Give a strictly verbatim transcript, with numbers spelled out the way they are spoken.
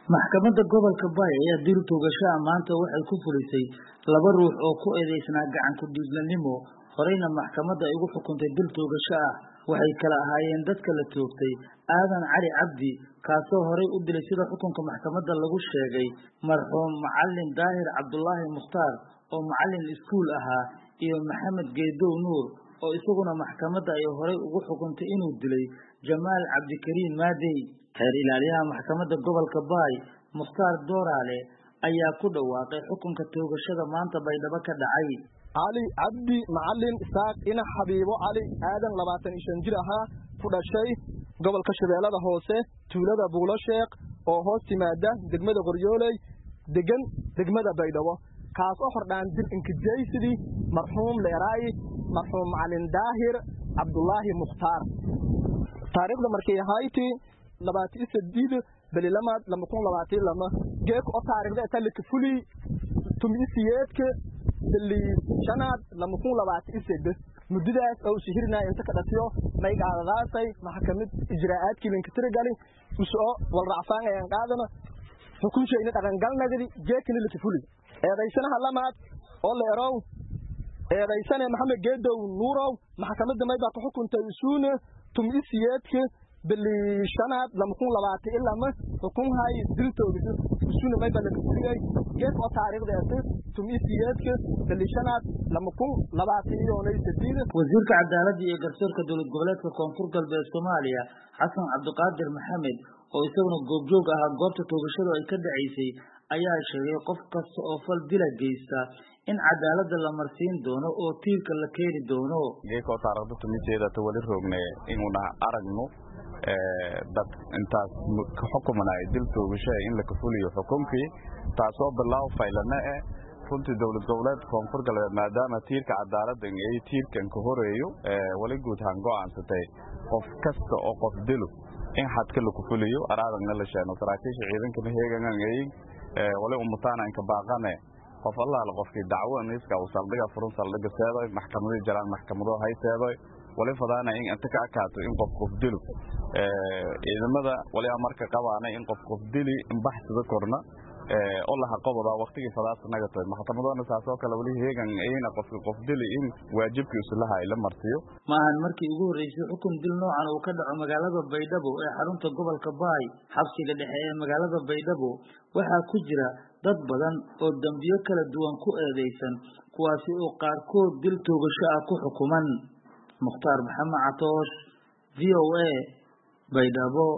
Maxkamadda Gobolka Bay ayaa dil toogasho maanta waxay ku fulisay laba ruux oo ku eedeysnaa gacan ku dhiiglanimo. Horeyna maxkamadda ay ugu xukuntay dil toogasho ah waxay kala ahaayeen dadka la toogtay Aadan Cali Cabdi kaasoo horey u dilay sida xukunka maxkamadda lagu sheegay marxuum Macallin Daahir Cabdullaahi Mukhtaar oo macallin iskuul ahaa iyo Maxamed Geedow Nuur oo isaguna maxkamadda ay horey ugu xukuntay inuu dilay Jamaal Cabdikariin Maadey. Xeer ilaaliyaha maxkamadda gobolka Bay Mukhtaar Dooraale ayaa ku dhawaaqay xukunka toogashada maanta Baydhabo ka dhacay. Ali Cabdi Macallin Isaaq ina Xabiibo Ali Aadan labaatan iyo shan jir ahaa ku dhashay gobolka Shabeellada Hoose tuulada Buulo Sheekh oo hoos timaada degmada Qoryooley degan degmada Baydhabo kaas oo hordaan dil inkijaysidii marxuum Leeray marxuum Macallin Daahir Cabdullaahi Mukhtaar taariikhda markay ahayti labaatan iyo saddeed bili lamaad laba kun labaatan iyo laba geek oo taariikhda talka fuli tumisiyeedka bili shanaad laba kun labaatan iyo saddex muddadaas oo shihirnaa inta ka dhatiyo maygaadaasay maxkamad ijraa'aadkii linka tiragali usoo wal raacfaan ay qaadana xukunshayna dhaqan galnagadi geekina la fuli eedaysanaha lamaad oo leerow eedaysane Maxamed Geedow Nuurow maxkamadda may baa ku xukuntay isuuna tumisiyeedka bili shanaad laba kun labaatan iyo laba xukun hay dil toogasho isuuna may baa la fuliyay geek oo taariikhda tumisiyeedka bili shanaad laba kun labaatan iyo saddeed. Wasiirka Cadaaladda iyo Garsoorka Dowlad Goboleedka Koonfur Galbeed Soomaaliya Xasan Cabdiqaadir Maxamed oo isaguna goobjoog ahaa goobta toogashada ay ka dhacaysay ayaa sheegay qof kasta oo fal dil geysta in cadaaladda la marsiin doono oo tiirka la keeni doono. geeko taariikhda tumisiyeedka wali roogne inuu aragno ee dad intaas ka xukumanay dil toogasho in la kafuliyo xukunkii taasoo bilaaw faylana ee runtii dowlad goboleed Koonfur Galbeed maadaama tiirka cadaaladda ay tiirkan ka horeeyo ee wali guud ahaan go'aansatay qof kasta oo qof dilo in xadka la kafuliyo araadana la sheeno saraakiisha ciidanka heegangan ay ee wali umtaan in ka baaqane qof Allah la qofkii dacwo niska oo saldhiga furun saldhiga seeday maxkamadda jaran maxkamado hay seeday wali fadaana in inta ka akaato in qof qof dilo ee ciidamada wali amarka qabaanay in qof qof dili in baxsada korna ee oo la qabada waqtiga fadaas naga tahay maxkamadana saasoo kale wali heegan ayna qof qof dili in waajibkiisu lahaay la martiyo maahan markii ugu horeysay xukun dil noocan oo ka dhaco magaalada Baydhabo ee xarunta gobolka Bay. Xabsiga dhexe ee magaalada Baydhabo waxaa ku jira dad badan oo dambiyo kala duwan ku eedeysan kuwaasi oo qaarkood dil toogasho ah ku xukuman. Mukhtaar Maxamed Catoosh V O A Baydhabo.